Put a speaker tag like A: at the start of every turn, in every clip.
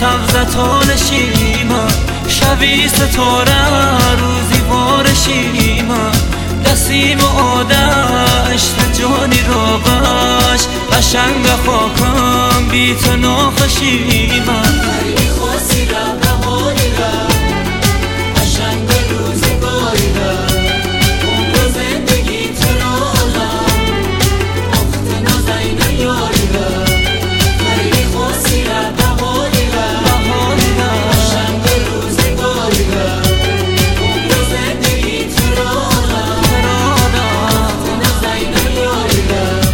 A: سبزتون شیما شبی ستاره روزی وارشیما دستیم و آدش جانی رو باش قشنگ خاکم بی تو ناخشیما
B: خیلی خواسی رم نهانی رم قشنگ روزگاری رم عمر زندگی ترالم اخت نازنین یاری رم خیلی خواسی رم نهانی رم قشنگ روزگاری رم عمر زندگی ترالم اخت نازنین یاری رم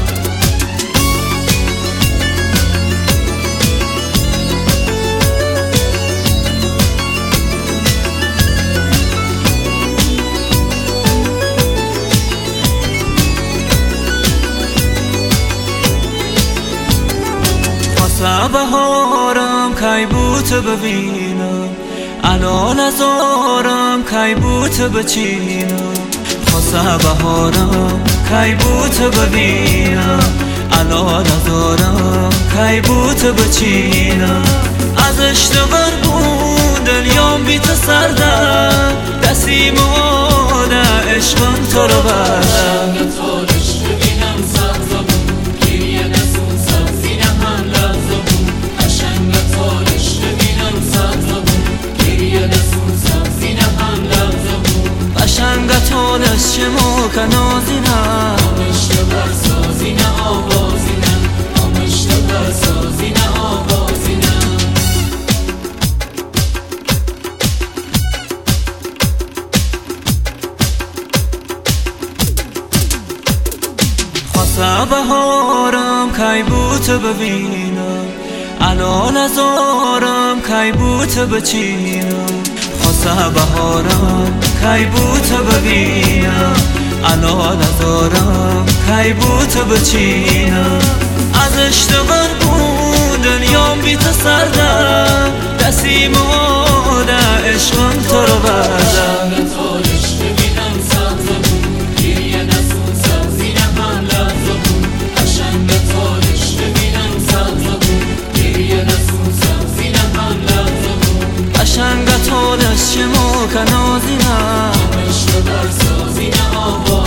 A: بهارم کی بوت ببینم الان ازارم کی بوت بچینم خواستم بهارم کی بوت ببینم الان ازارم کی بوت بچینم از اشتغال بود دلیام بی تو سردم دستی ماده عشقم تو رو بردم قشنگتانش چمو کنازینم
B: آمشت برسازینه آوازینم آمشت برسازینه آوازینم
A: خواستم بهارم کی بوت ببینم الان ازارم کی بوت بچینم خواستم بهارم کی بوت ببینم الان ازارم کی بوت بچینم از اشتغال بود دنیام بی تو سردم دستی ماده عشقم تو رو بردم
B: تالش ببینم سبزمون گریه نسون سبزینه هم لحظمون قشنگ تالش ببینم سبزمون گریه نسون سبزینه هم لحظمون
A: قشنگتانش چمو کنازینم
B: آمشت برسازینه آواز